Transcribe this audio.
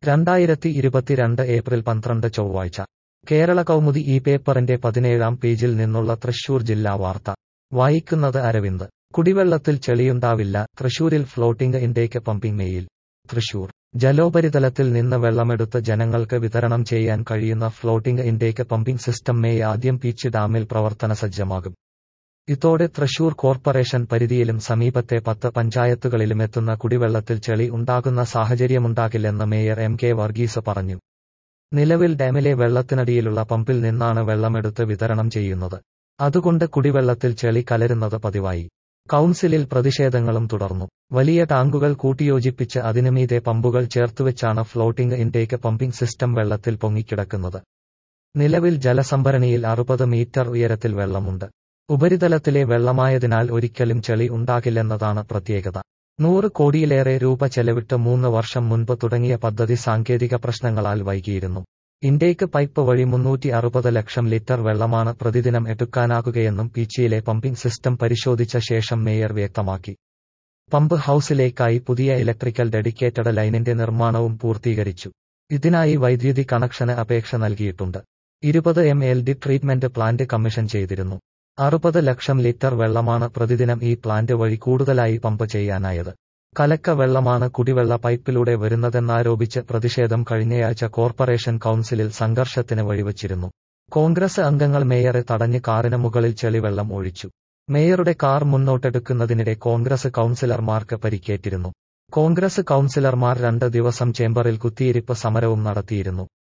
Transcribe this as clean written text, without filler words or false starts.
2022 April 12 ചൊവ്വാഴ്ച കേരള കൗമുദി ഈ പേപ്പറിന്റെ 17-ാം പേജിൽ നിന്നുള്ള തൃശൂർ ജില്ലാ വാർത്ത വായിക്കുന്നത് അരവിന്ദ്. കുടിവെള്ളത്തിൽ ചെളിയുണ്ടാവില്ല, തൃശൂരിൽ ഫ്ലോട്ടിംഗ് ഇൻടേക്ക് പമ്പിംഗ് മെയിൽ. തൃശൂർ ജലോപരിതലത്തിൽ നിന്ന് വെള്ളമെടുത്ത് ജനങ്ങൾക്ക് വിതരണം ചെയ്യാൻ കഴിയുന്ന floating intake pumping system May ആദ്യം പീച്ച് ഡാമിൽ പ്രവർത്തനസജ്ജമാകും. ഇതോടെ തൃശൂർ കോർപ്പറേഷൻ പരിധിയിലും സമീപത്തെ 10 പഞ്ചായത്തുകളിലുമെത്തുന്ന കുടിവെള്ളത്തിൽ ചെളി ഉണ്ടാകുന്ന സാഹചര്യമുണ്ടാകില്ലെന്ന് മേയർ എം കെ വർഗീസ് പറഞ്ഞു. നിലവിൽ ഡാമിലെ വെള്ളത്തിനടിയിലുള്ള പമ്പിൽ നിന്നാണ് വെള്ളമെടുത്ത് വിതരണം ചെയ്യുന്നത്. അതുകൊണ്ട് കുടിവെള്ളത്തിൽ ചെളി കലരുന്നത് പതിവായി. കൗൺസിലിൽ പ്രതിഷേധങ്ങളും തുടർന്നു. വലിയ ടാങ്കുകൾ കൂട്ടിയോജിപ്പിച്ച് അതിനുമീതെ പമ്പുകൾ ചേർത്തുവെച്ചാണ് ഫ്ലോട്ടിംഗ് ഇൻടേക്ക് പമ്പിംഗ് സിസ്റ്റം വെള്ളത്തിൽ പൊങ്ങിക്കിടക്കുന്നത്. നിലവിൽ ജലസംഭരണിയിൽ 60 മീറ്റർ ഉയരത്തിൽ വെള്ളമുണ്ട്. ഉപരിതലത്തിലെ വെള്ളമായതിനാൽ ഒരിക്കലും ചെളി ഉണ്ടാകില്ലെന്നതാണ് പ്രത്യേകത. 100 കോടിയിലേറെ രൂപ ചെലവിട്ട് 3 വർഷം മുൻപ് തുടങ്ങിയ പദ്ധതി സാങ്കേതിക പ്രശ്നങ്ങളാൽ വൈകിയിരുന്നു. ഇൻടേക്ക് പൈപ്പ് വഴി 360 ലക്ഷം ലിറ്റർ വെള്ളമാണ് പ്രതിദിനം എടുക്കാനാകുകയെന്നും പീച്ചിയിലെ പമ്പിംഗ് സിസ്റ്റം പരിശോധിച്ച ശേഷം മേയർ വ്യക്തമാക്കി. പമ്പ് ഹൌസിലേക്കായി പുതിയ ഇലക്ട്രിക്കൽ ഡെഡിക്കേറ്റഡ് ലൈനിന്റെ നിർമ്മാണവും പൂർത്തീകരിച്ചു. ഇതിനായി വൈദ്യുതി കണക്ഷന് അപേക്ഷ നൽകിയിട്ടുണ്ട്. 20 mld ട്രീറ്റ്മെന്റ് പ്ലാന്റ് കമ്മീഷൻ ചെയ്തിരുന്നു. 60 ലക്ഷം ലിറ്റർ വെള്ളമാണ് പ്രതിദിനം ഈ പ്ലാന്റ് വഴി കൂടുതലായി പമ്പ് ചെയ്യാനായത്. കലക്ക വെള്ളമാണ് കുടിവെള്ള പൈപ്പിലൂടെ വരുന്നതെന്നാരോപിച്ച് പ്രതിഷേധം കഴിഞ്ഞയാഴ്ച കോർപ്പറേഷൻ കൗൺസിലിൽ സംഘർഷത്തിന് വഴിവച്ചിരുന്നു. കോൺഗ്രസ് അംഗങ്ങൾ മേയറെ തടഞ്ഞ് കാറിന് മുകളിൽ ചെളിവെള്ളം ഒഴിച്ചു. മേയറുടെ കാർ മുന്നോട്ടെടുക്കുന്നതിനിടെ കോൺഗ്രസ് കൗൺസിലർമാർക്ക് പരിക്കേറ്റിരുന്നു. കോൺഗ്രസ് കൗൺസിലർമാർ 2 ദിവസം ചേംബറിൽ കുത്തിയിരിപ്പ് സമരവും നടത്തിയിരുന്നു.